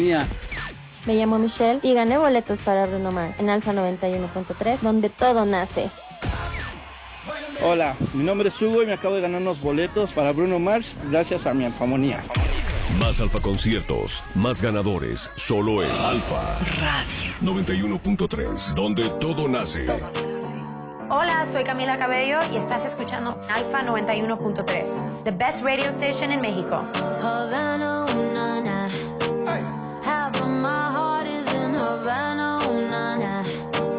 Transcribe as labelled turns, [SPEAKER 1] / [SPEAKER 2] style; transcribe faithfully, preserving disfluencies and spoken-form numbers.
[SPEAKER 1] Mía.
[SPEAKER 2] Me llamo Michelle y gané boletos para Bruno Mars en Alfa noventa y uno punto tres, donde todo nace.
[SPEAKER 1] Hola, mi nombre es Hugo y me acabo de ganar unos boletos para Bruno Mars gracias a mi Alfamonía.
[SPEAKER 3] Más Alfa conciertos, más ganadores, solo en Alfa Radio noventa y uno punto tres, donde todo nace.
[SPEAKER 4] Hola, soy Camila Cabello y estás escuchando Alfa noventa y uno punto tres, the best radio station en México.